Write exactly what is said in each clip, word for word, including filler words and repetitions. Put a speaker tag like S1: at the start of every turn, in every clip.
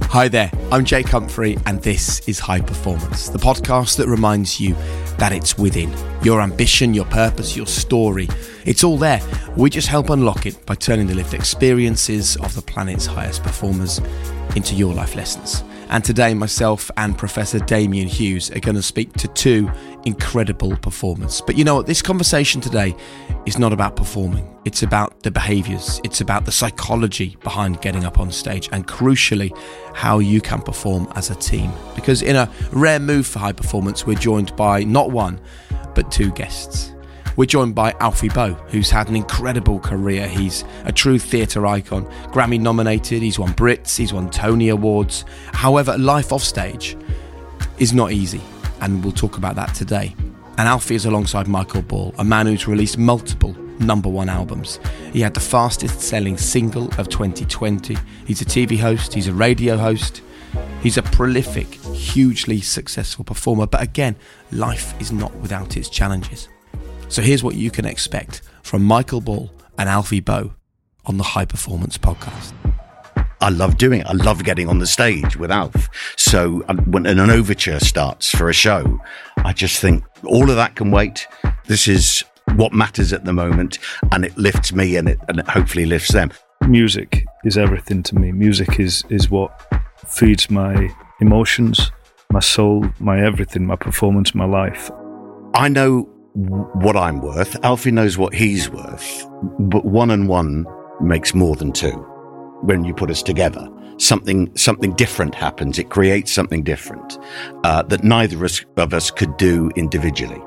S1: Hi there, I'm Jake Humphrey and this is High Performance, the podcast that reminds you that it's within. Your ambition, your purpose, your story, it's all there. We just help unlock it by turning the lived experiences of the planet's highest performers into your life lessons. And today, myself and Professor Damian Hughes are going to speak to two incredible performers. But you know what? This conversation today is not about performing. It's about the behaviours. It's about the psychology behind getting up on stage and, crucially, how you can perform as a team. Because in a rare move for High Performance, we're joined by not one, but two guests. We're joined by Alfie Boe, who's had an incredible career. He's a true theatre icon, Grammy nominated, he's won Brits, he's won Tony Awards. However, life off stage is not easy, and we'll talk about that today. And Alfie is alongside Michael Ball, a man who's released multiple number one albums. He had the fastest selling single of twenty twenty. He's a T V host, he's a radio host. He's a prolific, hugely successful performer. But again, life is not without its challenges. So here's what you can expect from Michael Ball and Alfie Boe on the High Performance Podcast.
S2: I love doing it. I love getting on the stage with Alf. So um, when an overture starts for a show, I just think all of that can wait. This is what matters at the moment, and it lifts me and it, and it hopefully lifts them.
S3: Music is everything to me. Music is, is what feeds my emotions, my soul, my everything, my performance, my life.
S2: I know what I'm worth. Alfie knows what he's worth, but one and one makes more than two. When you put us together, something something different happens. It creates something different uh, that neither of us could do individually.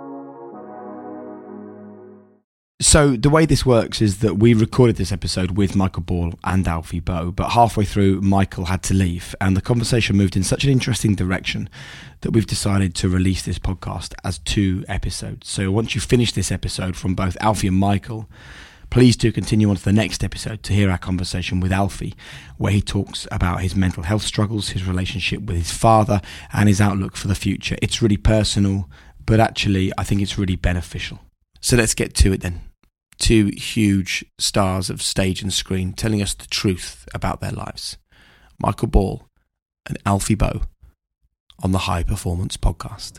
S1: So the way this works is that we recorded this episode with Michael Ball and Alfie Boe, but halfway through Michael had to leave and the conversation moved in such an interesting direction that we've decided to release this podcast as two episodes. So once you finish this episode from both Alfie and Michael, please do continue on to the next episode to hear our conversation with Alfie, where he talks about his mental health struggles, his relationship with his father, and his outlook for the future. It's really personal, but actually I think it's really beneficial. So let's get to it then. Two huge stars of stage and screen telling us the truth about their lives. Michael Ball and Alfie Boe on the High Performance Podcast.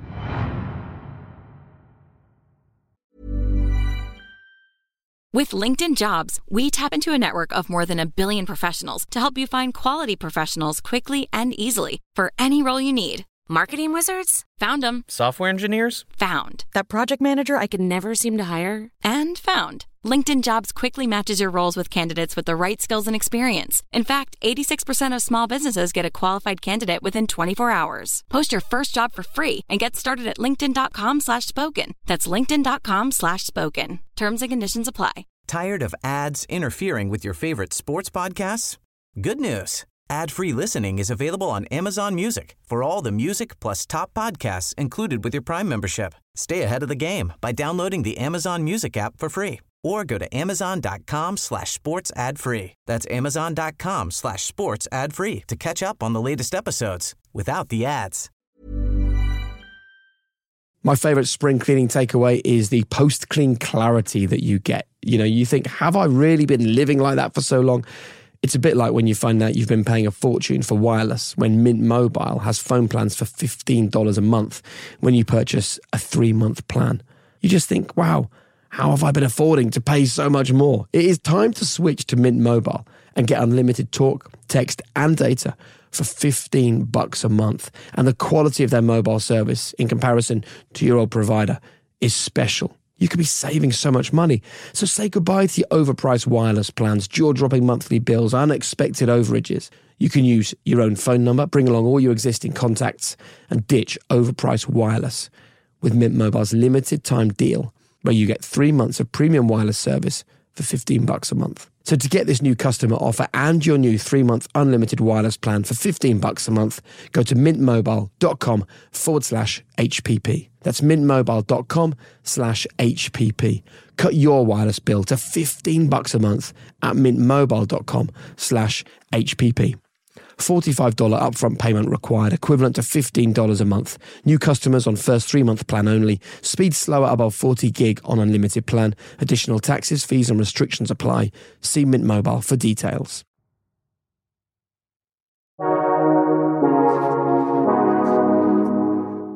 S4: With LinkedIn Jobs, we tap into a network of more than a billion professionals to help you find quality professionals quickly and easily for any role you need.
S5: Marketing wizards?
S4: Found them.
S6: Software engineers?
S4: Found.
S5: That project manager I could never seem to hire?
S4: And found. LinkedIn Jobs quickly matches your roles with candidates with the right skills and experience. In fact, eighty-six percent of small businesses get a qualified candidate within twenty-four hours. Post your first job for free and get started at linkedin.com slash spoken. That's linkedin.com slash spoken. Terms and conditions apply.
S7: Tired of ads interfering with your favorite sports podcasts? Good news. Ad-free listening is available on Amazon Music for all the music plus top podcasts included with your Prime membership. Stay ahead of the game by downloading the Amazon Music app for free or go to amazon.com slash sports ad free. That's amazon.com slash sports ad free to catch up on the latest episodes without the ads.
S8: My favourite spring cleaning takeaway is the post-clean clarity that you get. You know, you think, have I really been living like that for so long? It's a bit like when you find out you've been paying a fortune for wireless when Mint Mobile has phone plans for fifteen dollars a month when you purchase a three-month plan. You just think, wow, how have I been affording to pay so much more? It is time to switch to Mint Mobile and get unlimited talk, text and data for fifteen bucks a month. And the quality of their mobile service in comparison to your old provider is special. You could be saving so much money. So say goodbye to your overpriced wireless plans, jaw-dropping monthly bills, unexpected overages. You can use your own phone number, bring along all your existing contacts, and ditch overpriced wireless with Mint Mobile's limited time deal, where you get three months of premium wireless service for fifteen bucks a month. So to get this new customer offer and your new three-month unlimited wireless plan for fifteen bucks a month, go to mintmobile.com forward slash HPP. That's mintmobile.com slash HPP. Cut your wireless bill to fifteen bucks a month at mintmobile.com slash HPP. forty-five dollars upfront payment required, equivalent to fifteen dollars a month. New customers on first three-month plan only. Speed slower above forty gig on unlimited plan. Additional taxes, fees and restrictions apply. See Mint Mobile for details.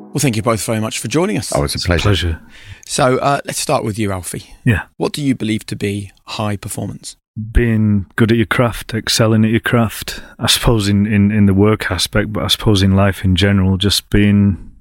S1: Well, thank you both very much for joining us.
S2: Oh, it's a
S3: It's
S2: pleasure.
S3: a pleasure.
S1: So uh, let's start with you, Alfie.
S3: Yeah.
S1: What do you believe to be high performance?
S3: Being good at your craft, excelling at your craft. I suppose in, in, in the work aspect, but I suppose in life in general, just being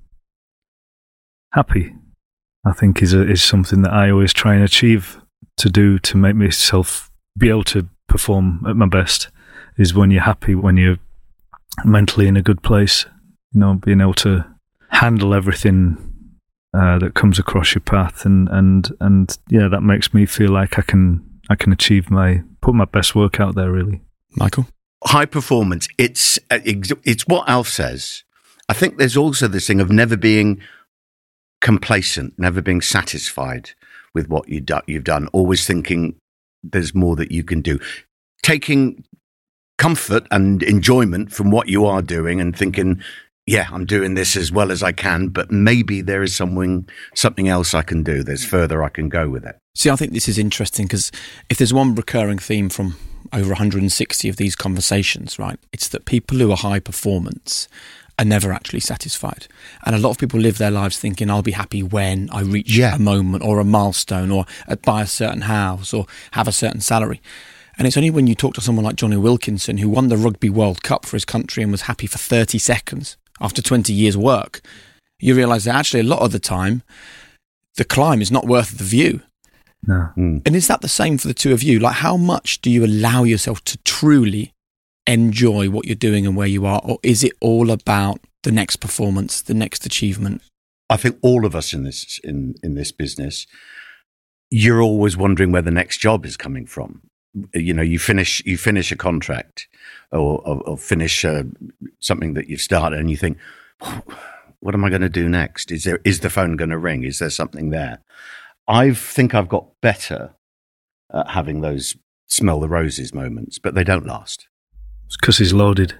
S3: happy, I think is a, is something that I always try and achieve to do to make myself be able to perform at my best. Is when you're happy, when you're mentally in a good place. You know, being able to handle everything uh, that comes across your path, and, and and yeah, that makes me feel like I can I can achieve my put my best work out there. Really,
S1: Michael?
S2: High performance. It's uh, ex- it's what Alf says. I think there's also this thing of never being complacent, never being satisfied with what you do- you've done. Always thinking there's more that you can do. Taking comfort and enjoyment from what you are doing, and thinking, yeah, I'm doing this as well as I can, but maybe there is something something else I can do. There's further I can go with it.
S1: See, I think this is interesting because if there's one recurring theme from over one hundred sixty of these conversations, right, it's that people who are high performance are never actually satisfied. And a lot of people live their lives thinking, I'll be happy when I reach
S2: Yeah.
S1: a moment or a milestone, or buy a certain house or have a certain salary. And it's only when you talk to someone like Johnny Wilkinson, who won the Rugby World Cup for his country and was happy for thirty seconds after twenty years' work, you realise that actually a lot of the time, the climb is not worth the view.
S3: no.
S2: Mm.
S1: And is that the same for the two of you? Like, how much do you allow yourself to truly enjoy what you're doing and where you are? Or is it all about the next performance, the next achievement?
S2: I think all of us in this in, in this business, you're always wondering where the next job is coming from. You know, you finish you finish a contract or, or, or finish uh, something that you've started, and you think, what am I going to do next? Is there is the phone going to ring? Is there something there? I think I've got better at having those smell the roses moments, but they don't last.
S3: It's because he's loaded.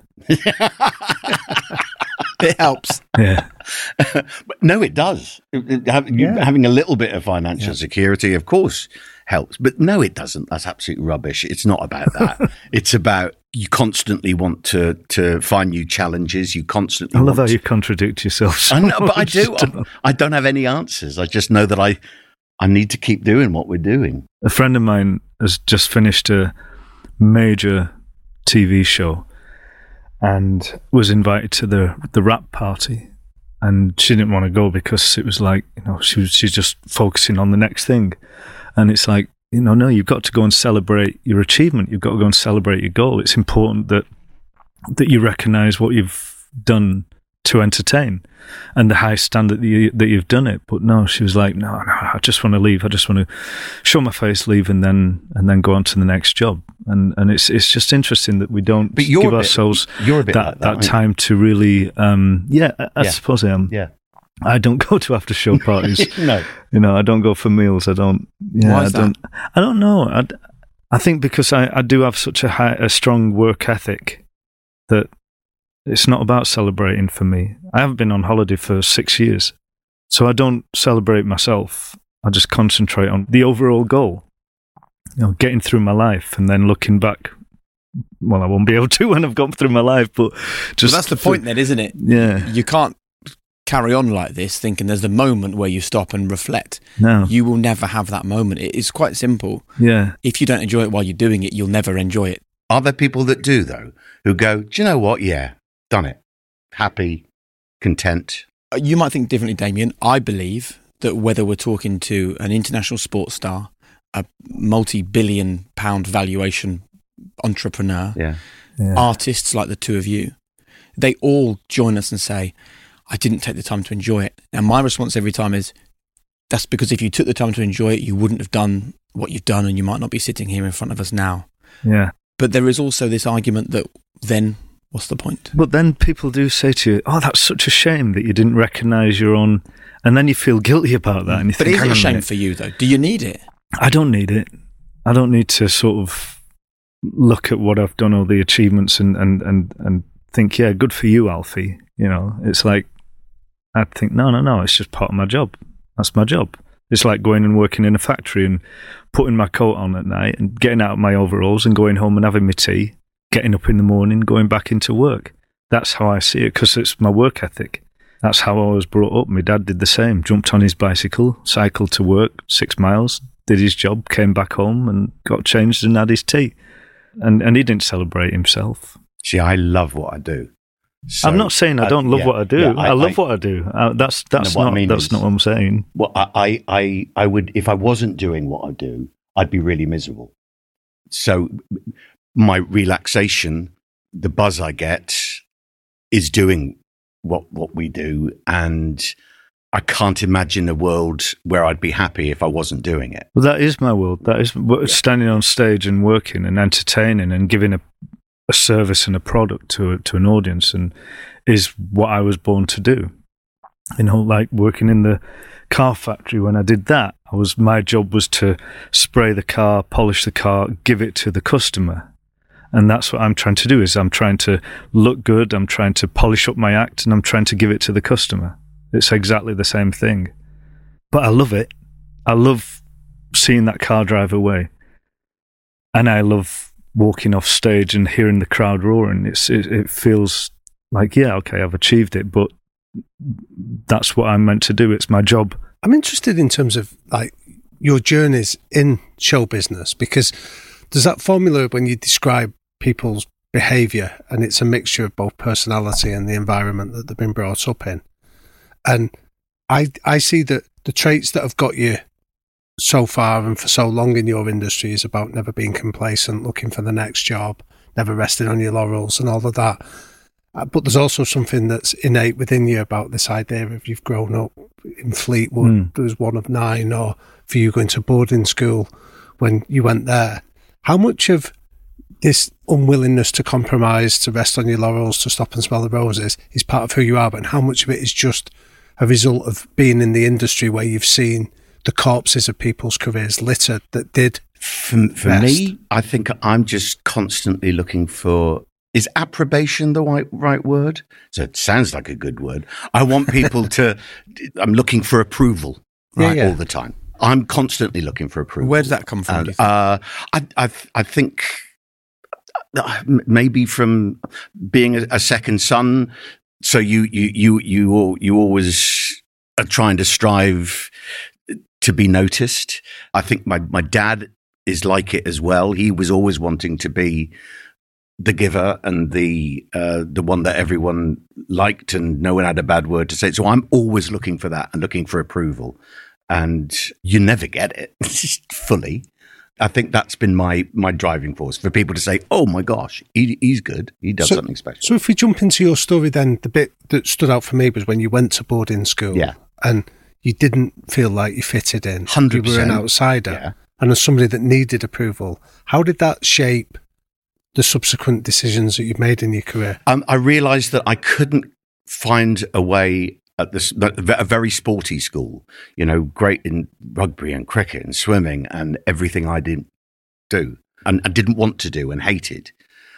S1: It helps.
S3: Yeah,
S2: But no, it does. It- it- have- you-
S3: Yeah.
S2: Having a little bit of financial
S1: Yeah.
S2: security, of course, helps. But no, it doesn't. That's absolute rubbish. It's not about that. It's about you constantly want to to find new challenges. You constantly
S3: I love how
S2: want
S3: you contradict yourself. So
S2: I know, but I
S3: much.
S2: do. I, I don't have any answers. I just know that I I need to keep doing what we're doing.
S3: A friend of mine has just finished a major T V show and was invited to the the wrap party, and she didn't want to go because it was like, you know, she was she's just focusing on the next thing, and it's like, you know, no, you've got to go and celebrate your achievement. You've got to go and celebrate your goal. It's important that that you recognise what you've done to entertain and the high standard that, you, that you've done it. But no, she was like, no, no, I just want to leave. I just want to show my face, leave, and then and then go on to the next job. And and it's it's just interesting that we don't
S2: But you're
S3: give
S2: a bit-
S3: ourselves
S2: you're a bit
S3: that,
S2: like that,
S3: that
S2: aren't you?
S3: time to really, um, yeah, I, I
S2: Yeah.
S3: suppose I am.
S2: Yeah.
S3: I don't go to after show parties.
S2: No.
S3: You know, I don't go for meals. I don't. Yeah,
S1: Why is
S3: I don't. I don't know. I, I think because I, I do have such a high, a strong work ethic that it's not about celebrating for me. I haven't been on holiday for six years, so I don't celebrate myself. I just concentrate on the overall goal. You know, getting through my life and then looking back. Well, I won't be able to when I've gone through my life, but just
S1: So that's the point then, isn't it?
S3: Yeah.
S1: You can't carry on like this thinking there's the moment where you stop and reflect.
S3: No.
S1: You will never have that moment. It is quite simple.
S3: Yeah.
S1: If you don't enjoy it while you're doing it, you'll never enjoy it.
S2: Are there people that do though, who go, do you know what? Yeah, done it. Happy, content.
S1: Uh, You might think differently, Damien. I believe that whether we're talking to an international sports star, a multi-billion pound valuation entrepreneur,
S2: Yeah.
S3: Yeah.
S1: artists like the two of you, they all join us and say, I didn't take the time to enjoy it. And my response every time is, that's because if you took the time to enjoy it, you wouldn't have done what you've done and you might not be sitting here in front of us now.
S3: Yeah.
S1: But there is also this argument that then what's the point?
S3: But then people do say to you, oh, that's such a shame that you didn't recognise your own... And then you feel guilty about that. And you
S1: But
S3: think,
S1: is
S3: hang
S1: it a
S3: on
S1: shame
S3: minute.
S1: for you though? Do you need it?
S3: I don't need it. I don't need to sort of look at what I've done, all the achievements, and, and, and, and think, yeah, good for you, Alfie. You know, it's like, I'd think, no, no, no, it's just part of my job. That's my job. It's like going and working in a factory and putting my coat on at night and getting out of my overalls and going home and having my tea, getting up in the morning, going back into work. That's how I see it, because it's my work ethic. That's how I was brought up. My dad did the same. Jumped on his bicycle, cycled to work six miles, did his job, came back home and got changed and had his tea. And and he didn't celebrate himself.
S2: See, I love what I do. So,
S3: I'm not saying I don't love
S2: uh, yeah,
S3: what I do.
S2: yeah, I,
S3: I love
S2: I,
S3: what I do. Uh, that's that's
S2: no, what
S3: not
S2: I mean
S3: that's
S2: is,
S3: not what I'm saying.
S2: Well, I, I I would, if I wasn't doing what I do, I'd be really miserable. So my relaxation, the buzz I get, is doing what what we do, and I can't imagine a world where I'd be happy if I wasn't doing it.
S3: Well, that is my world. That is yeah. standing on stage and working and entertaining and giving a, a service and a product to a, to an audience, and is what I was born to do. You know, like working in the car factory. When I did that, I was my job was to spray the car, polish the car, give it to the customer. And that's what I'm trying to do. Is I'm trying to look good, I'm trying to polish up my act, and I'm trying to give it to the customer. It's exactly the same thing. But I love it. I love seeing that car drive away. And I love walking off stage and hearing the crowd roaring. It's it, it feels like, yeah, okay, I've achieved it, but that's what I'm meant to do. It's my job.
S6: I'm interested in terms of like your journeys in show business, because there's that formula when you describe people's behaviour, and it's a mixture of both personality and the environment that they've been brought up in. And I I see that the traits that have got you so far and for so long in your industry is about never being complacent, looking for the next job, never resting on your laurels and all of that. But there's also something that's innate within you about this idea of you've grown up in Fleetwood, mm. there was one of nine, or for you going to boarding school when you went there. How much of this unwillingness to compromise, to rest on your laurels, to stop and smell the roses is part of who you are, but how much of it is just a result of being in the industry where you've seen the corpses of people's careers littered that did
S2: For, for me, I think I'm just constantly looking for, is approbation the right, right word? So it sounds like a good word. I want people to, I'm looking for approval right, yeah, yeah. all the time. I'm constantly looking for approval.
S1: Where does that come from?
S2: And, uh, I, I, I think maybe from being a, a second son. So you, you, you, you, you always are trying to strive to be noticed. I think my, my dad is like it as well. He was always wanting to be the giver and the uh, the one that everyone liked, and no one had a bad word to say. So I'm always looking for that and looking for approval, and you never get it fully. I think that's been my my driving force, for people to say, "Oh my gosh, he, he's good. He does
S6: so,
S2: something special."
S6: So if we jump into your story, then the bit that stood out for me was when you went to boarding school,
S2: yeah,
S6: and you didn't feel like you fitted in.
S2: one hundred percent.
S6: You were an outsider,
S2: yeah.
S6: And as somebody that needed approval, how did that shape the subsequent decisions that you've made in your career?
S2: Um, I realised that I couldn't find a way at this, a very sporty school, you know, great in rugby and cricket and swimming and everything I didn't do and I didn't want to do and hated.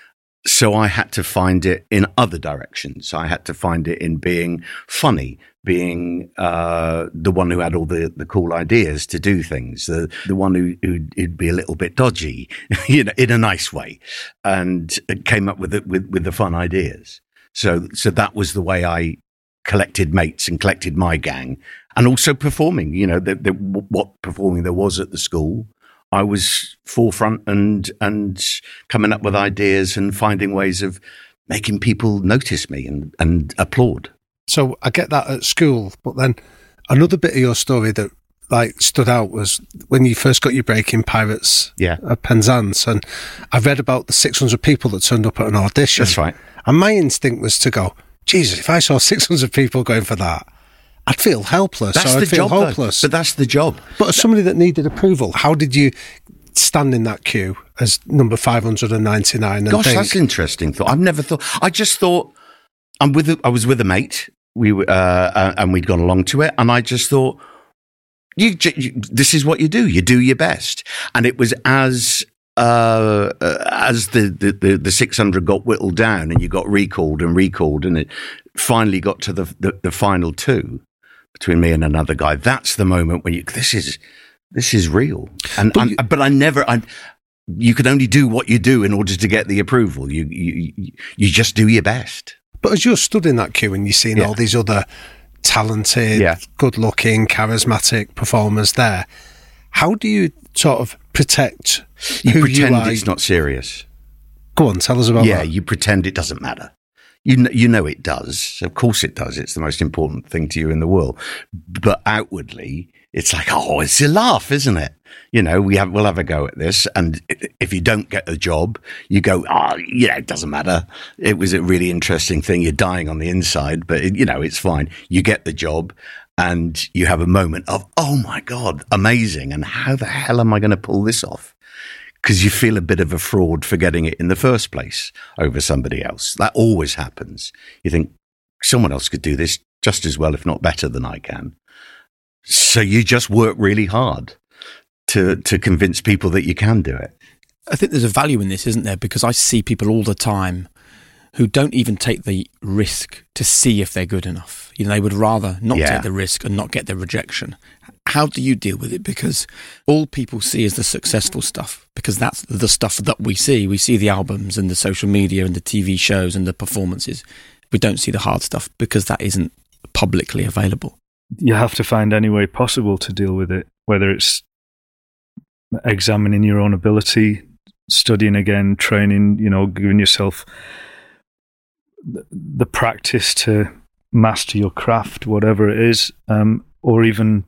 S2: So I had to find it in other directions. I had to find it in being funny, being uh, the one who had all the, the cool ideas to do things, the the one who who'd be a little bit dodgy, you know, in a nice way, and came up with it with with the fun ideas. So so that was the way I collected mates and collected my gang, and also performing. You know, the, the, what performing there was at the school. I was forefront and and coming up with ideas and finding ways of making people notice me and, and applaud.
S6: So I get that at school, but then another bit of your story that like stood out was when you first got your break in Pirates
S2: yeah.
S6: at Penzance, and I read about the six hundred people that turned up at an audition.
S2: That's right.
S6: And my instinct was to go, Jesus, if I saw six hundred people going for that, I'd feel helpless.
S2: That's
S6: or I'd
S2: the
S6: feel
S2: job,
S6: hopeless.
S2: though. But that's the job.
S6: But as somebody that needed approval, how did you stand in that queue as number five hundred ninety-nine? And
S2: Gosh,
S6: think,
S2: that's an interesting thought. I've never thought. I just thought I'm with. A, I was with a mate. We were, uh, and we'd gone along to it, and I just thought, you, you, this is what you do. You do your best, and it was as. Uh, uh, as the, the, the, the six hundred got whittled down and you got recalled and recalled, and it finally got to the, the, the final two between me and another guy. That's the moment when you, this is, this is real. And, but, you, but I never, I, you can only do what you do in order to get the approval. You, you, you just do your best.
S6: But as you're stood in that queue and you're seeing
S2: Yeah.
S6: all these other talented,
S2: Yeah.
S6: good-looking, charismatic performers there, how do you sort of protect
S2: You
S6: who
S2: pretend
S6: you are?
S2: it's not serious.
S6: Go on, tell us about
S2: Yeah,
S6: that.
S2: you pretend it doesn't matter. You know, you know it does. Of course it does. It's the most important thing to you in the world. But outwardly, it's like, oh, it's a laugh, isn't it? You know, we have, we'll have a go at this. And if you don't get the job, you go, oh, you know, it doesn't matter. It was a really interesting thing. You're dying on the inside, but, it, you know, it's fine. You get the job and you have a moment of, oh, my God, amazing. And how the hell am I going to pull this off? Because you feel a bit of a fraud for getting it in the first place over somebody else. That always happens. You think someone else could do this just as well, if not better than I can. So you just work really hard to to convince people that you can do it.
S1: I think there's a value in this, isn't there? Because I see people all the time who don't even take the risk to see if they're good enough. You know, they would rather not
S2: Yeah.
S1: take the risk and not get the rejection. How do you deal with it? Because all people see is the successful stuff, because that's the stuff that we see. We see the albums and the social media and the T V shows and the performances. We don't see the hard stuff because that isn't publicly available.
S3: You have to find any way possible to deal with it, whether it's examining your own ability, studying again, training, you know, giving yourself the practice to master your craft, whatever it is, um, or even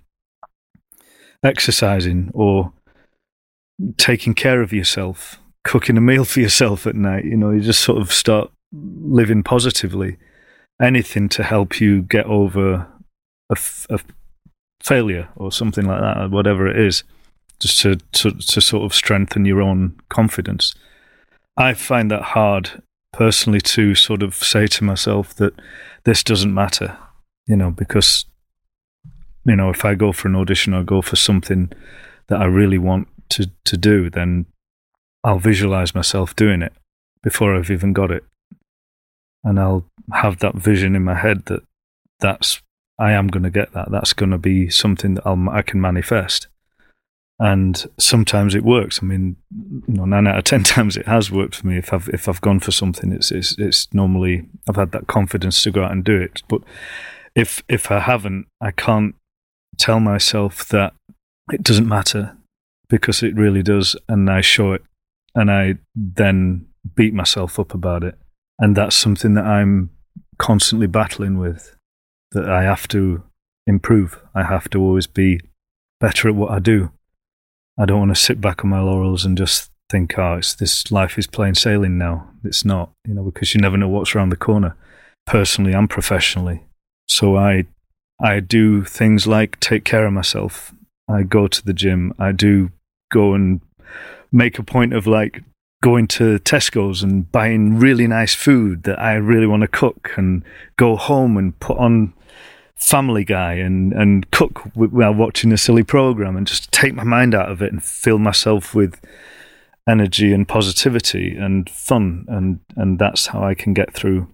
S3: exercising or taking care of yourself, cooking a meal for yourself at night. You know, you just sort of start living positively. Anything to help you get over a, f- a failure or something like that, or whatever it is, just to, to to sort of strengthen your own confidence. I find that hard personally to sort of say to myself that this doesn't matter, you know, because, you know, if I go for an audition or go for something that I really want to, to do, then I'll visualize myself doing it before I've even got it. And I'll have that vision in my head that that's, I am going to get that. That's going to be something that I'll, I can manifest. And sometimes it works. I mean, you know, nine out of ten times it has worked for me. If I've if I've gone for something, it's it's, it's normally I've had that confidence to go out and do it. But if if I haven't, I can't tell myself that it doesn't matter, because it really does, and I show it, and I then beat myself up about it, and that's something that I'm constantly battling with. That I have to improve. I have to always be better at what I do. I don't want to sit back on my laurels and just think, oh, it's, this life is plain sailing now. It's not, you know, because you never know what's around the corner, personally and professionally. So I, I do things like take care of myself. I go to the gym. I do go and make a point of like going to Tesco's and buying really nice food that I really want to cook, and go home and put on Family Guy and, and cook while watching a silly program, and just take my mind out of it and fill myself with energy and positivity and fun, and, and that's how I can get through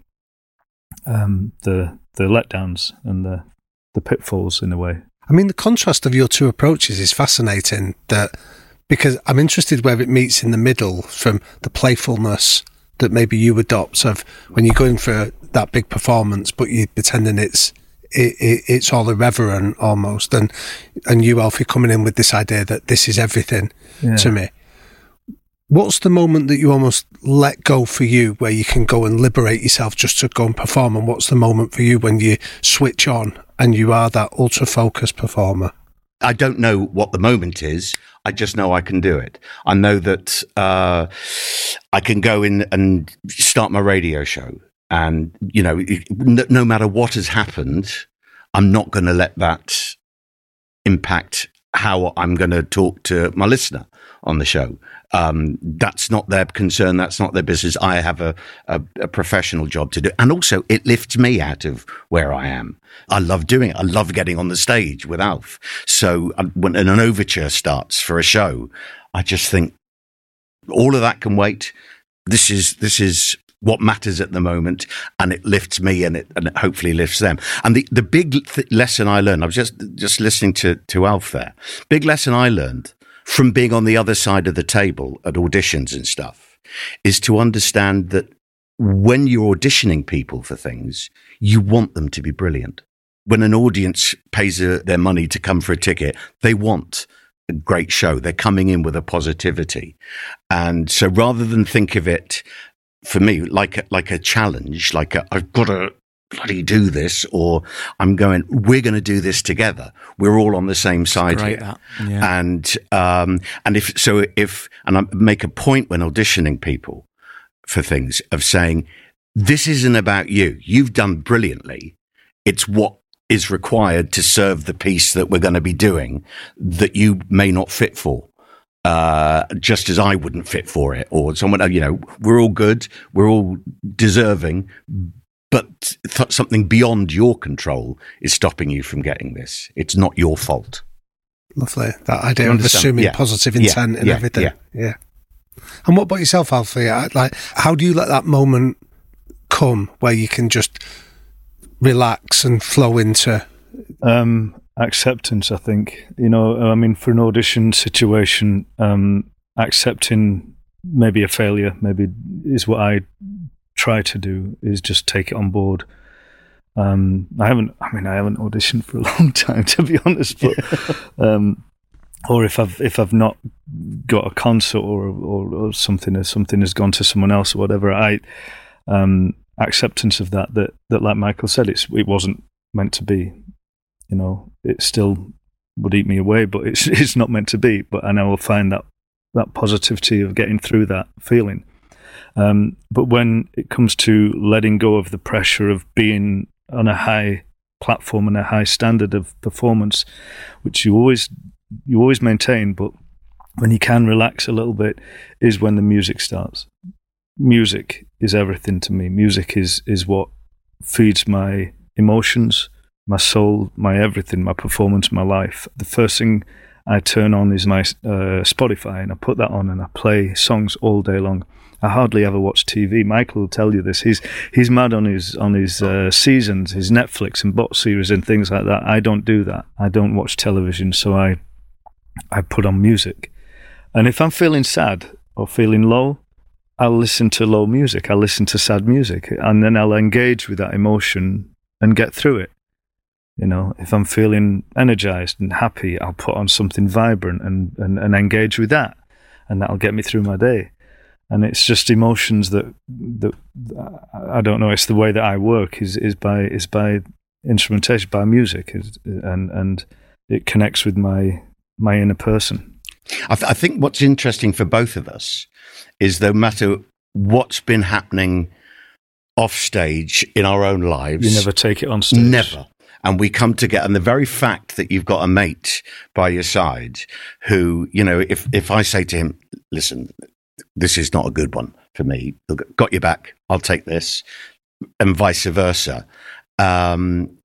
S3: um, the the letdowns and the, the pitfalls in a way.
S6: I mean, the contrast of your two approaches is fascinating, that because I'm interested where it meets in the middle, from the playfulness that maybe you adopt of when you're going for that big performance, but you're pretending it's It, it, it's all irreverent almost, and and you, Alfie, coming in with this idea that this is everything
S3: Yeah.
S6: to me. What's the moment that you almost let go for you, where you can go and liberate yourself just to go and perform, and what's the moment for you when you switch on and you are that ultra focused performer?
S2: I don't know what the moment is. I just know I can do it. I know that uh, I can go in and start my radio show. And, you know, no, no matter what has happened, I'm not going to let that impact how I'm going to talk to my listener on the show. Um, that's not their concern. That's not their business. I have a, a, a professional job to do. And also, it lifts me out of where I am. I love doing it. I love getting on the stage with Alf. So uh, when an overture starts for a show, I just think all of that can wait. This is, this is, what matters at the moment, and it lifts me, and it and it hopefully lifts them. And the the big th- lesson I learned, I was just just listening to to Alf there. Big lesson I learned from being on the other side of the table at auditions and stuff is to understand that when you're auditioning people for things, you want them to be brilliant. When an audience pays a, their money to come for a ticket, they want a great show. They're coming in with a positivity. And so rather than think of it, for me, like a, like a challenge, like a, I've got to bloody do this, or I'm going, we're going to do this together. We're all on the same side
S1: Great,
S2: here.
S1: that. Yeah.
S2: And, um, and if, so if, and I make a point when auditioning people for things of saying, this isn't about you. You've done brilliantly. It's what is required to serve the piece that we're going to be doing that you may not fit for. Uh, just as I wouldn't fit for it, or someone, you know, we're all good. We're all deserving, but th- something beyond your control is stopping you from getting this. It's not your fault.
S6: Lovely. That idea of assuming
S2: yeah.
S6: positive intent
S2: yeah.
S6: and
S2: yeah.
S6: everything.
S2: Yeah.
S6: yeah. And what about yourself, Alfie? Like, how do you let that moment come where you can just relax and flow into?
S3: Um, acceptance, I think. You know, I mean, for an audition situation, um, accepting maybe a failure, maybe is what I try to do, is just take it on board. Um, I haven't, I mean, I haven't auditioned for a long time, to be honest, but, um, or if I've, if I've not got a concert or, or, or something, or something has gone to someone else or whatever, I, um, acceptance of that, that, that, like Michael said, it's, it wasn't meant to be, you know, it still would eat me away, but it's, it's not meant to be, but, and I will find that, that positivity of getting through that feeling. Um, but when it comes to letting go of the pressure of being on a high platform and a high standard of performance, which you always you always maintain, but when you can relax a little bit, is when the music starts. Music is everything to me. Music is is what feeds my emotions, my soul, my everything, my performance, my life. The first thing I turn on is my uh, Spotify, and I put that on and I play songs all day long. I hardly ever watch T V. Michael will tell you this. He's he's mad on his on his uh, seasons, his Netflix and bot series and things like that. I don't do that. I don't watch television, so I I put on music. And if I'm feeling sad or feeling low, I'll listen to low music. I'll listen to sad music, and then I'll engage with that emotion and get through it. You know, if I'm feeling energized and happy, I'll put on something vibrant and, and, and engage with that, and that'll get me through my day. And it's just emotions that that I don't know. It's the way that I work is is by is by instrumentation, by music, is, and and it connects with my my inner person.
S2: I, th- I think what's interesting for both of us is no matter what's been happening off stage in our own lives,
S3: you never take it on stage.
S2: Never. And we come together, and the very fact that you've got a mate by your side who, you know, if if I say to him, listen, this is not a good one for me, got your back, I'll take this, and vice versa. Um,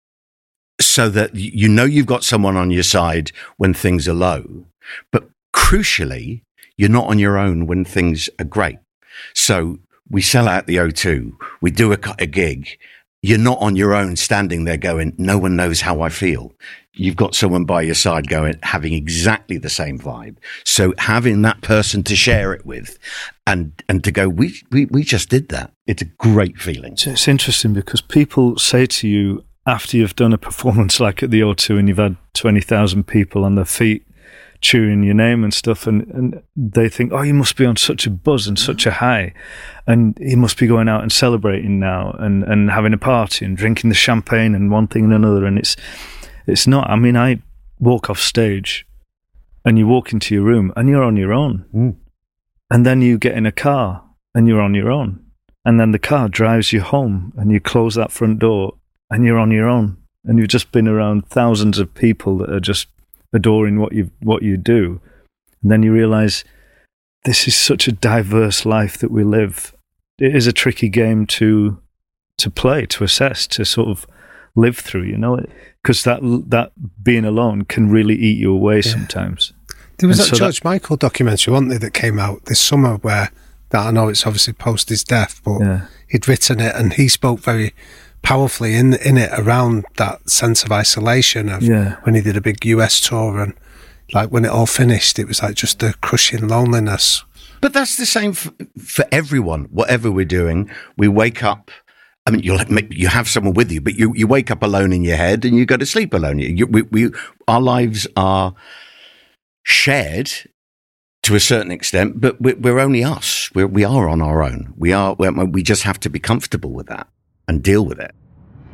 S2: so that you know you've got someone on your side when things are low, but crucially, you're not on your own when things are great. So we sell out the O two, we do a, a gig, you're not on your own standing there going, no one knows how I feel. You've got someone by your side going, having exactly the same vibe. So having that person to share it with and, and to go, we, we, we just did that. It's a great feeling.
S3: So it's interesting because people say to you after you've done a performance like at the O two and you've had twenty thousand people on their feet cheering your name and stuff, and, and they think, oh, you must be on such a buzz and such a high, and you must be going out and celebrating now and, and having a party and drinking the champagne and one thing and another, and it's it's not. I mean, I walk off stage and you walk into your room and you're on your own,
S2: mm.
S3: and then you get in a car and you're on your own, and then the car drives you home and you close that front door and you're on your own, and you've just been around thousands of people that are just adoring what you what you do, and then you realize this is such a diverse life that we live. It is a tricky game to to play, to assess, to sort of live through, you know, because that that being alone can really eat you away yeah. sometimes.
S6: There was
S3: and
S6: that
S3: so
S6: George that, Michael documentary, wasn't there, that came out this summer where that I know it's obviously post his death, but
S3: yeah.
S6: he'd written it and he spoke very powerfully in in it around that sense of isolation of
S3: yeah.
S6: when he did a big U S tour, and like when it all finished, it was like just the crushing loneliness.
S2: But that's the same for, for everyone. Whatever we're doing, we wake up. I mean, you'll you have someone with you, but you, you wake up alone in your head and you go to sleep alone. You, we, we, our lives are shared to a certain extent, but we're, we're only us. We're, we are on our own. We are. We just have to be comfortable with that and deal with it.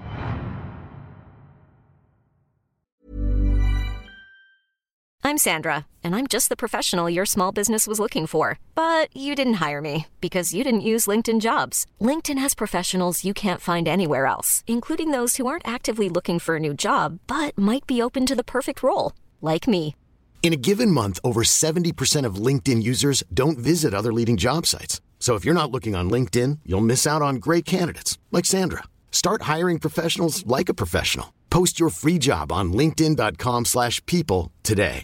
S9: I'm Sandra, and I'm just the professional your small business was looking for. But you didn't hire me because you didn't use LinkedIn Jobs. LinkedIn has professionals you can't find anywhere else, including those who aren't actively looking for a new job, but might be open to the perfect role, like me.
S10: In a given month, over seventy percent of LinkedIn users don't visit other leading job sites. So if you're not looking on LinkedIn, you'll miss out on great candidates like Sandra. Start hiring professionals like a professional. Post your free job on linkedin dot com slash people today.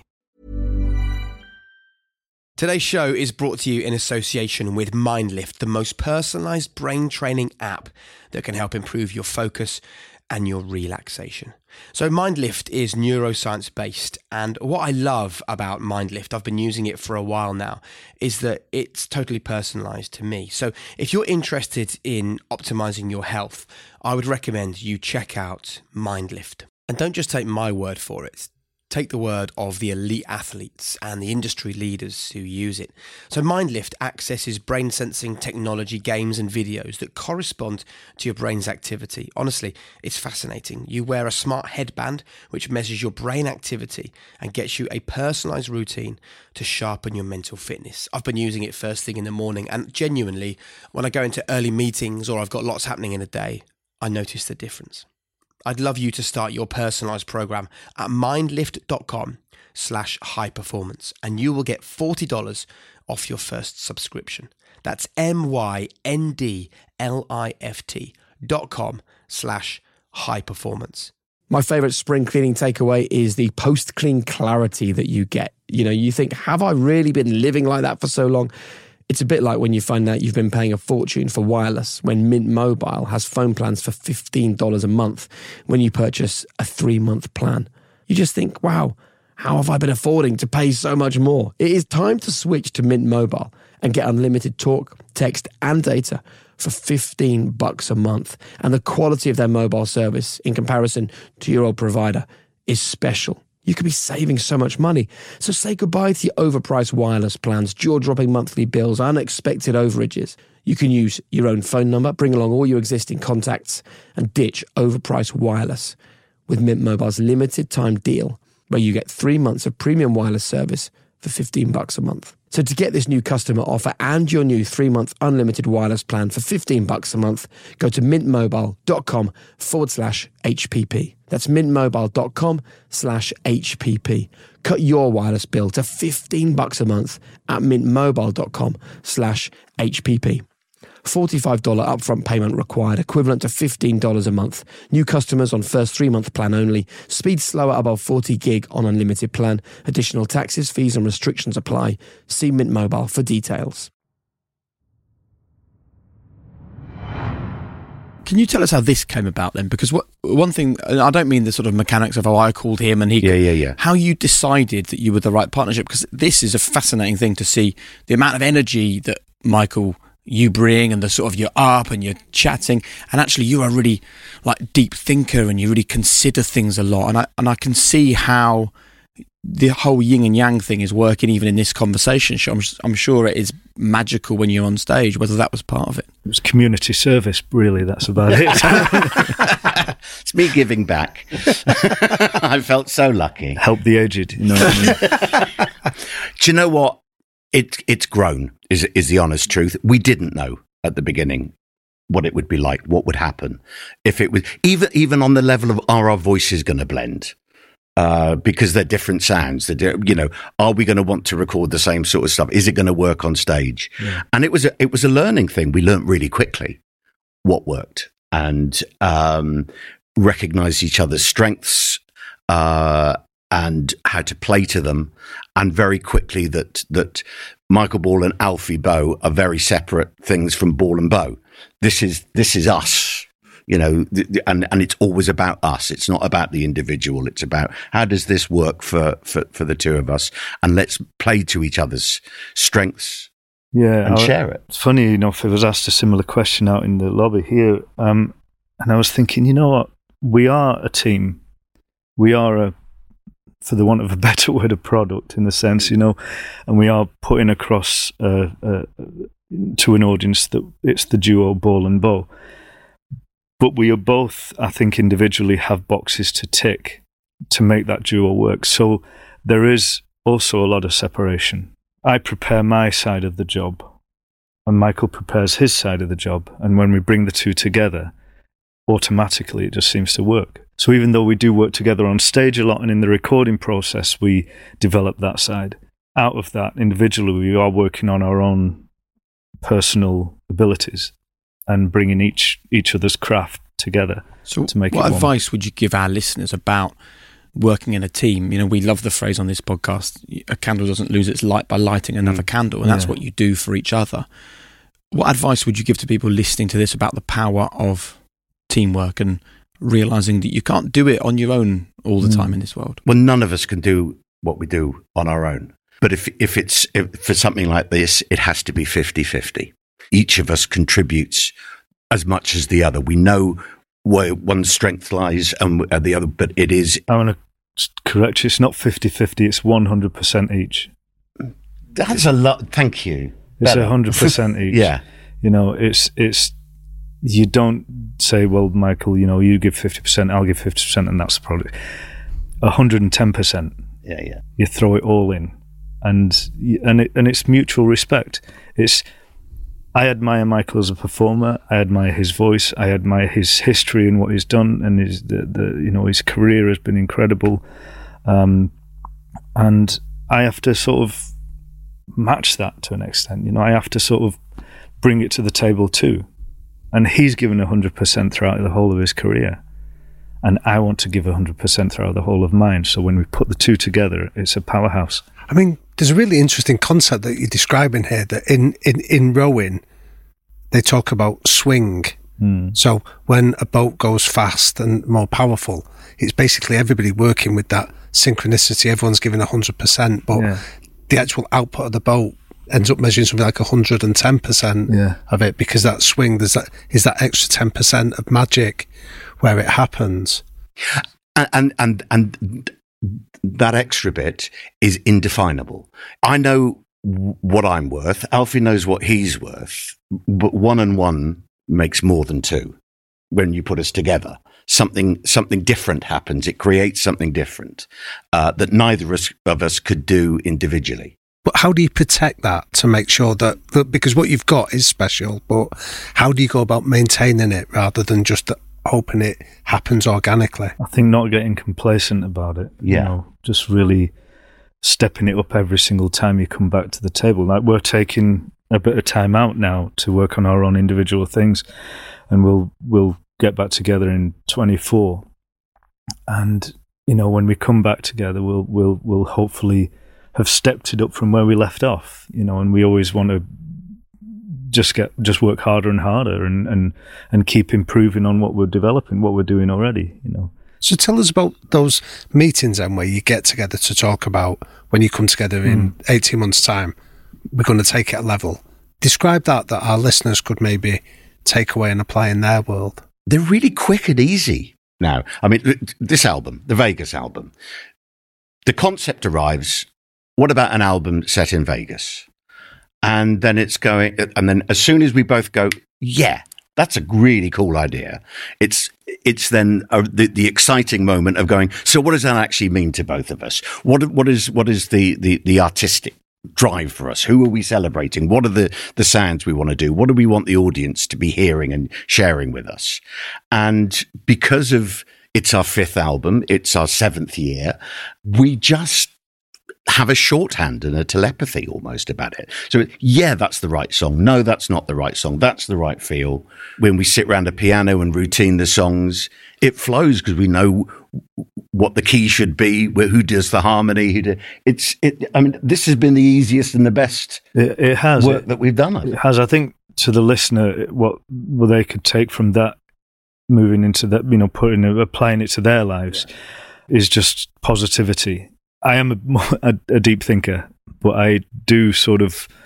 S1: Today's show is brought to you in association with MindLift, the most personalized brain training app that can help improve your focus and your relaxation. So MindLift is neuroscience based, and what I love about MindLift, I've been using it for a while now, is that it's totally personalized to me. So if you're interested in optimizing your health, I would recommend you check out MindLift. And don't just take my word for it. Take the word of the elite athletes and the industry leaders who use it. So MindLift accesses brain sensing technology, games and videos that correspond to your brain's activity. Honestly, it's fascinating. You wear a smart headband which measures your brain activity and gets you a personalized routine to sharpen your mental fitness. I've been using it first thing in the morning, and genuinely, when I go into early meetings or I've got lots happening in a day, I notice the difference. I'd love you to start your personalized program at mindlift.com slash high performance, and you will get forty dollars off your first subscription. That's M-Y-N-D-L-I-F-T dot com slash high performance.
S8: My favorite spring cleaning takeaway is the post-clean clarity that you get. You know, you think, have I really been living like that for so long? It's a bit like when you find out you've been paying a fortune for wireless when Mint Mobile has phone plans for fifteen dollars a month when you purchase a three-month plan. You just think, wow, how have I been affording to pay so much more? It is time to switch to Mint Mobile and get unlimited talk, text, and data for fifteen bucks a month. And the quality of their mobile service in comparison to your old provider is special. You could be saving so much money. So say goodbye to your overpriced wireless plans, jaw-dropping monthly bills, unexpected overages. You can use your own phone number, bring along all your existing contacts, and ditch overpriced wireless with Mint Mobile's limited time deal, where you get three months of premium wireless service for fifteen bucks a month. So to get this new customer offer and your new three-month unlimited wireless plan for fifteen bucks a month, go to mintmobile.com forward slash HPP. That's mintmobile.com slash HPP. Cut your wireless bill to fifteen bucks a month at mintmobile.com slash HPP. forty-five dollars upfront payment required, equivalent to fifteen dollars a month. New customers on first three-month plan only. Speed slower above forty gig on unlimited plan. Additional taxes, fees and restrictions apply. See Mint Mobile for details.
S1: Can you tell us how this came about then? Because what one thing, and I don't mean the sort of mechanics of, oh, I called him and he...
S2: Yeah, yeah, yeah.
S1: How you decided that you were the right partnership, because this is a fascinating thing to see, the amount of energy that Michael... you bring, and the sort of you're up and you're chatting, and actually you're a really like deep thinker and you really consider things a lot, and I and I can see how the whole yin and yang thing is working even in this conversation. I'm, I'm sure it is magical when you're on stage, whether that was part of it.
S3: It was community service, really, that's about it.
S2: It's me giving back. I felt so lucky.
S3: Help the aged, you know what I mean?
S2: Do you know what? It, it's grown, is is the honest truth. We didn't know at the beginning what it would be like, what would happen. If it was, even even on the level of, are our voices going to blend? Uh, because they're different sounds. They're, you know, are we going to want to record the same sort of stuff? Is it going to work on stage? Yeah. And it was a, it was a learning thing. We learned really quickly what worked and um, recognized each other's strengths uh, and how to play to them. And very quickly that that Michael Ball and Alfie Boe are very separate things from Ball and Boe. This is this is us. You know, th- th- and, and it's always about us. It's not about the individual. It's about how does this work for, for, for the two of us? And let's play to each other's strengths
S3: Yeah,
S2: and
S3: I,
S2: share it.
S3: It's funny enough, I was asked a similar question out in the lobby here, um, and I was thinking, you know what, we are a team. We are a, for the want of a better word, a product in the sense, you know, and we are putting across uh, uh, to an audience that it's the duo Ball and Bow. But we are both, I think, individually have boxes to tick to make that duo work. So there is also a lot of separation. I prepare my side of the job, and Michael prepares his side of the job. And when we bring the two together, automatically it just seems to work. So even though we do work together on stage a lot and in the recording process, we develop that side. Out of that, individually, we are working on our own personal abilities and bringing each each other's craft together
S1: so
S3: to make it
S1: what
S3: one.
S1: advice would you give our listeners about working in a team? You know, we love the phrase on this podcast, a candle doesn't lose its light by lighting another mm. candle, and that's
S3: yeah.
S1: what you do for each other. What advice would you give to people listening to this about the power of teamwork and realising that you can't do it on your own all the mm. time in this world?
S2: Well, none of us can do what we do on our own. But if if it's if, for something like this, it has to be fifty-fifty. Each of us contributes as much as the other. We know where one's strength lies and the other, but it is...
S3: I want to correct you, it's not fifty-fifty, it's one hundred percent each.
S2: That's a lot, thank you.
S3: It's one hundred percent each.
S2: Yeah.
S3: You know, it's, it's, you don't say, well, Michael, you know, you give fifty percent, I'll give fifty percent, and that's the product. one hundred ten percent.
S2: Yeah, yeah.
S3: You throw it all in. And and it, and it's mutual respect. It's I admire Michael as a performer. I admire his voice. I admire his history and what he's done, and his the, the you know his career has been incredible. Um, and I have to sort of match that to an extent. You know, I have to sort of bring it to the table too. And he's given a hundred percent throughout the whole of his career, and I want to give a hundred percent throughout the whole of mine. So when we put the two together, it's a powerhouse.
S6: I mean, there's a really interesting concept that you're describing here, that in, in, in rowing, they talk about swing.
S3: Mm.
S6: So when a boat goes fast and more powerful, it's basically everybody working with that synchronicity. Everyone's giving one hundred percent, but
S3: yeah.
S6: the actual output of the boat ends up measuring something like one hundred ten percent
S3: yeah.
S6: of it, because that swing, there's that, is that extra ten percent of magic where it happens.
S2: And, and, and, and that extra bit is indefinable. I know what I'm worth. Alfie knows what he's worth, but one and one makes more than two. When you put us together, something something different happens. It creates something different uh, that neither of us could do individually.
S6: But how do you protect that to make sure that, that, because what you've got is special, but how do you go about maintaining it rather than just hoping it happens organically?
S3: I think not getting complacent about it.
S2: Yeah.
S3: You know, just really stepping it up every single time you come back to the table. Like, we're taking a bit of time out now to work on our own individual things, and we'll we'll get back together in twenty-four. And you know, when we come back together, we'll we'll we'll hopefully have stepped it up from where we left off. You know, and we always want to just get just work harder and harder and and and keep improving on what we're developing, what we're doing already. You know.
S6: So tell us about those meetings then, where you get together to talk about when you come together in mm. eighteen months' time, we're going to take it a level. Describe that, that our listeners could maybe take away and apply in their world.
S2: They're really quick and easy now. I mean, this album, the Vegas album, the concept arrives. What about an album set in Vegas? And then it's going, and then as soon as we both go, yeah, that's a really cool idea. It's it's then uh, the the exciting moment of going, so what does that actually mean to both of us? What what is what is the the, the artistic drive for us? Who are we celebrating? What are the the sounds we want to do? What do we want the audience to be hearing and sharing with us? And because of it's our fifth album, it's our seventh year, we just have a shorthand and a telepathy almost about it. So, yeah, that's the right song. No, that's not the right song. That's the right feel. When we sit around a piano and routine the songs, it flows because we know what the key should be, who does the harmony. Who do, it's, it, I mean, this has been the easiest and the best
S3: it, it has.
S2: work
S3: it,
S2: that we've done.
S3: It has. I think to the listener, what, what they could take from that, moving into that, you know, putting applying it to their lives, yeah. is just positivity. I am a, a, a deep thinker, but I do sort of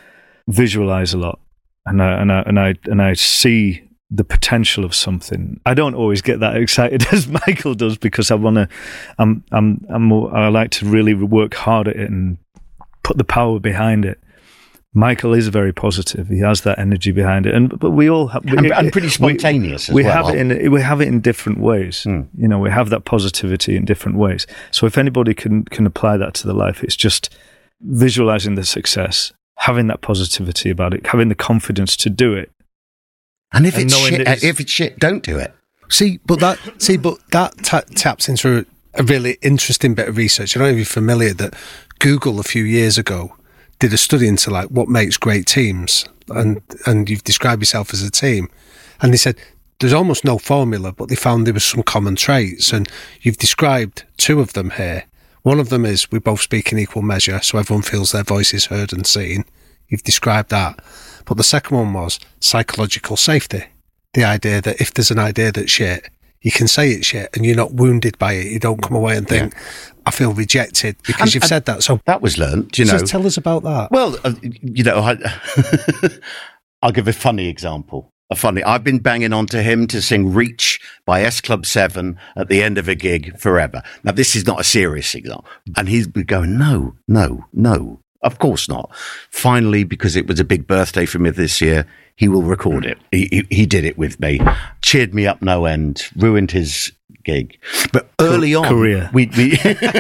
S3: visualize a lot, and I, and I, and I, and I see the potential of something. I don't always get that excited as Michael does, because I want to, I'm, I'm, I'm more, I like to really work hard at it and put the power behind it. Michael is very positive. He has that energy behind it, and but we all have,
S2: and, and pretty spontaneous.
S3: We,
S2: as
S3: we
S2: well.
S3: have it in we have it in different ways.
S2: Mm.
S3: You know, we have that positivity in different ways. So if anybody can can apply that to their life, it's just visualizing the success, having that positivity about it, having the confidence to do it.
S2: And if
S3: and
S2: it's shit,
S3: it's,
S2: if it's shit, don't do it.
S6: See, but that see, but that ta- taps into a really interesting bit of research. I don't know if you're familiar that Google a few years ago did a study into like what makes great teams, and and you've described yourself as a team, and they said there's almost no formula, but they found there was some common traits, and you've described two of them here. One of them is we both speak in equal measure, so everyone feels their voice is heard and seen. You've described that. But the second one was psychological safety. The idea that if there's an idea that's shit, you can say it's shit and you're not wounded by it. You don't come away and think, yeah. I feel rejected because
S2: and,
S6: you've
S2: and
S6: said that. So
S2: that was learned, you know.
S6: So tell us about that.
S2: Well, uh, you know, I, I'll give a funny example. A funny, I've been banging on to him to sing Reach by S Club seven at the end of a gig forever. Now, this is not a serious example. And he's been going, no, no, no, of course not. Finally, because it was a big birthday for me this year, he will record it. He, he, he did it with me, cheered me up no end, ruined his gig. But early on,
S3: career.
S2: we, we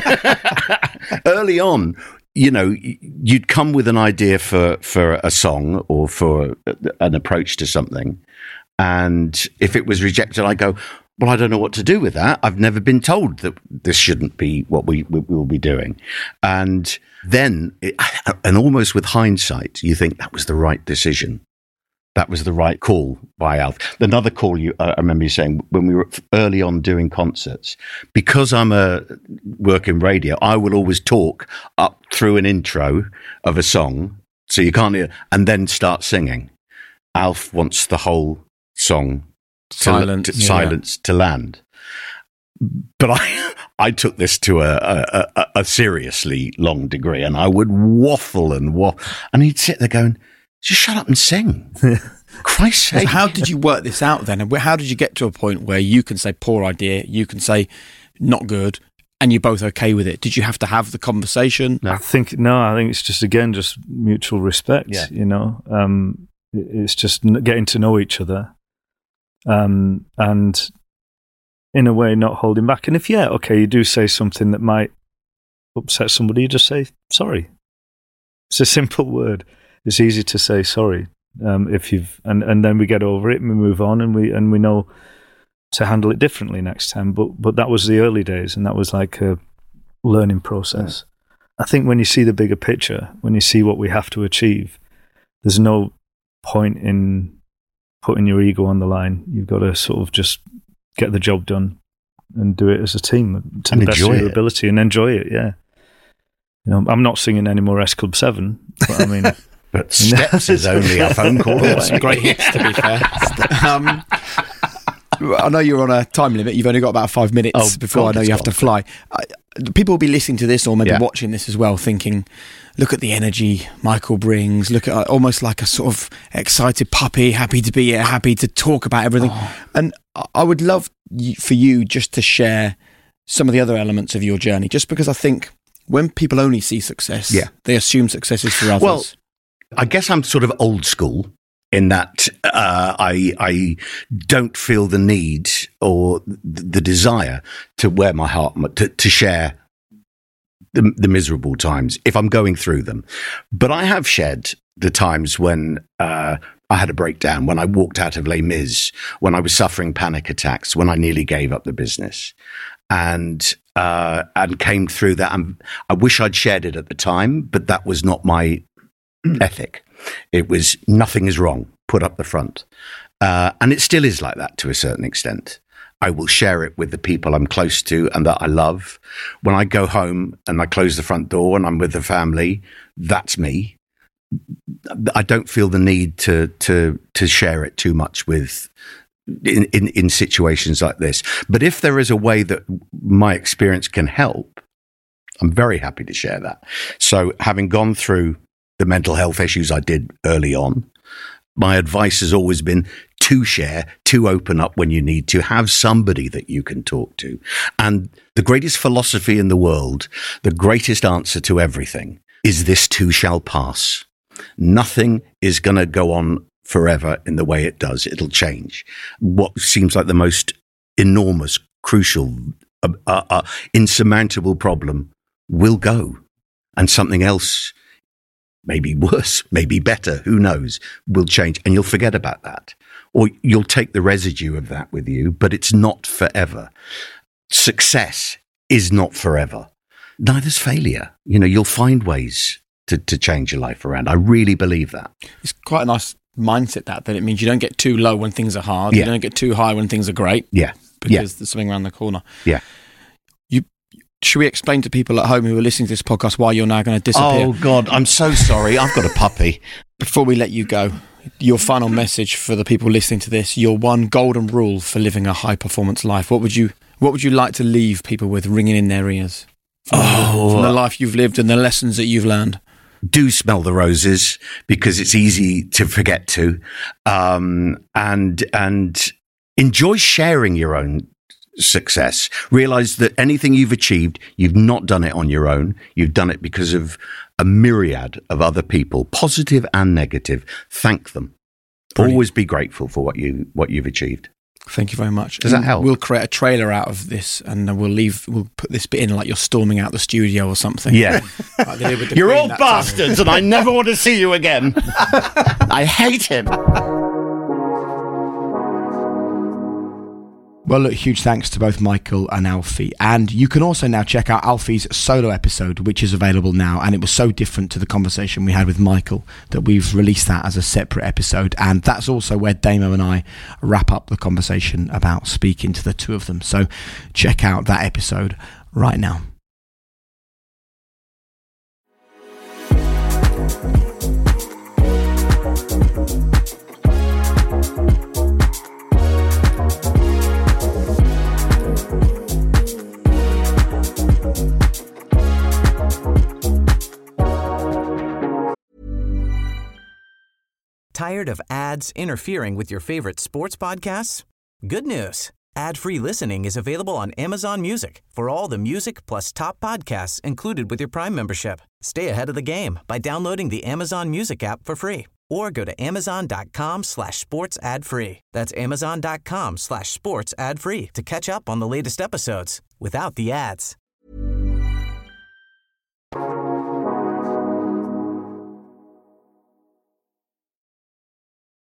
S2: early on, you know, you'd come with an idea for, for a song or for an approach to something. And if it was rejected, I go, well, I don't know what to do with that. I've never been told that this shouldn't be what we, we will be doing. And then, it, and almost with hindsight, you think that was the right decision. That was the right call by Alf. Another call you, uh, I remember you saying when we were early on doing concerts, because I'm a work in radio, I will always talk up through an intro of a song, so you can't hear, and then start singing. Alf wants the whole song to,
S8: silent,
S2: to,
S8: yeah.
S2: silence to land. But I, I took this to a, a, a, a seriously long degree, and I would waffle and waffle, and he'd sit there going, just shut up and sing. Christ's sake.
S11: So how did you work this out then? And how did you get to a point where you can say poor idea, you can say not good, and you're both okay with it? Did you have to have the conversation?
S3: No. I think no. I think it's just again just mutual respect.
S2: Yeah.
S3: You know, um, it's just getting to know each other, um, and in a way not holding back. And if yeah, okay, you do say something that might upset somebody, you just say sorry. It's a simple word. It's easy to say sorry um, if you've, and, and then we get over it and we move on and we and we know to handle it differently next time. But but that was the early days, and that was like a learning process. Yeah. I think when you see the bigger picture, when you see what we have to achieve, there's no point in putting your ego on the line. You've got to sort of just get the job done and do it as a team to
S2: and
S3: the best of your
S2: it.
S3: ability and enjoy it. Yeah, you know, I'm not singing any more S Club seven, but I mean.
S2: But Steps is only a phone call away.
S11: Some great hits, to be fair. Um, I know you're on a time limit. You've only got about five minutes
S2: oh,
S11: before
S2: God,
S11: I know you have to fly. I, people will be listening to this or maybe
S2: yeah. watching
S11: this as well, thinking, look at the energy Michael brings. Look at uh, almost like a sort of excited puppy, happy to be here, happy to talk about everything. Oh. And I would love for you just to share some of the other elements of your journey, just because I think when people only see success,
S2: yeah.
S11: they assume success is for others.
S2: Well, I guess I'm sort of old school in that uh, I I don't feel the need or the desire to wear my heart to, to share the, the miserable times if I'm going through them. But I have shared the times when uh, I had a breakdown, when I walked out of Les Mis, when I was suffering panic attacks, when I nearly gave up the business, and uh, and came through that. And I wish I'd shared it at the time, but that was not my ethic. It was nothing is wrong, put up the front. Uh, and it still is like that to a certain extent. I will share it with the people I'm close to and that I love. When I go home and I close the front door and I'm with the family, that's me. I don't feel the need to to to share it too much with in, in, in situations like this. But if there is a way that my experience can help, I'm very happy to share that. So having gone through the mental health issues I did early on. My advice has always been to share, to open up when you need to, have somebody that you can talk to. And the greatest philosophy in the world, the greatest answer to everything, is this too shall pass. Nothing is going to go on forever in the way it does. It'll change. What seems like the most enormous, crucial, uh, uh, uh, insurmountable problem will go. And something else, maybe worse, maybe better, who knows, will change. And you'll forget about that. Or you'll take the residue of that with you, but it's not forever. Success is not forever. Neither's failure. You know, you'll find ways to, to change your life around. I really believe that.
S11: It's quite a nice mindset, that, that it means you don't get too low when things are hard.
S2: Yeah.
S11: You don't get too high when things are great.
S2: Yeah.
S11: Because
S2: yeah.
S11: there's something around the corner.
S2: Yeah.
S11: You Should we explain to people at home who are listening to this podcast why you're now going to disappear?
S2: Oh, God, I'm so sorry. I've got a puppy.
S11: Before we let you go, your final message for the people listening to this, your one golden rule for living a high-performance life. What would you What would you like to leave people with ringing in their ears from,
S2: oh.
S11: from the life you've lived and the lessons that you've learned?
S2: Do smell the roses, because it's easy to forget to, um, and and enjoy sharing your own success. Realize that anything you've achieved, you've not done it on your own. You've done it because of a myriad of other people, positive and negative. Thank them. Brilliant. Always be grateful for what you what you've achieved.
S11: Thank you very much.
S2: Does that help?
S11: We'll create a trailer out of this, and we'll leave. We'll put this bit in like you're storming out the studio or something.
S2: Yeah,
S11: like they did with the
S2: you're
S11: Queen
S2: all
S11: that
S2: bastards,
S11: time.
S2: and I never want to see you again. I hate him.
S11: Well, look, huge thanks to both Michael and Alfie. And you can also now check out Alfie's solo episode, which is available now. And it was so different to the conversation we had with Michael that we've released that as a separate episode. And that's also where Damo and I wrap up the conversation about speaking to the two of them. So check out that episode right now.
S7: Tired of ads interfering with your favorite sports podcasts? Good news. Ad-free listening is available on Amazon Music for all the music plus top podcasts included with your Prime membership. Stay ahead of the game by downloading the Amazon Music app for free or go to amazon.com slash sports ad free. That's amazon.com slash sports ad free to catch up on the latest episodes without the ads.